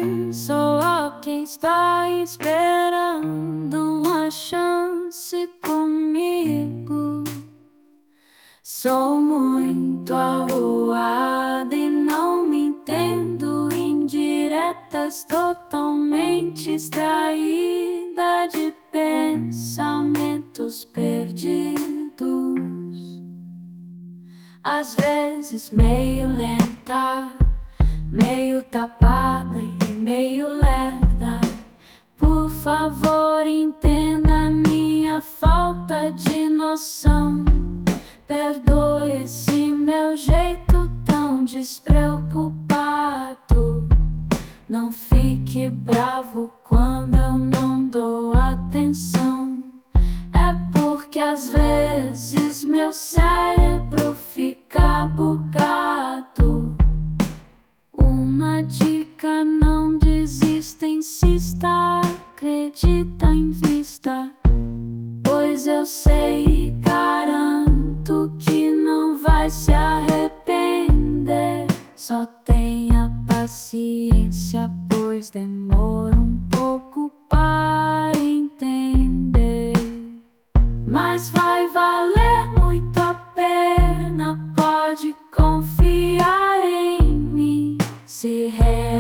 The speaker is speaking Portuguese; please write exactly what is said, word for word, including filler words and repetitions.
Sou quem está esperando uma chance comigo. Sou muito arruada e não me entendo. Indiretas, totalmente extraída de pensamentos perdidos. Às vezes meio lenta, meio tapada e meio lerda. Por favor, entenda minha falta de noção. Perdoe esse meu jeito tão despreocupado. Não fique bravo quando eu não dou atenção. É porque às vezes meu cérebro fica bugado. Uma dica: não desista, insista, acredita em vista. Pois eu sei e garanto que não vai se arrepender. Só tenha paciência, pois demora um pouco para entender. Mas vai valer muito a pena, pode confiar em mim. Se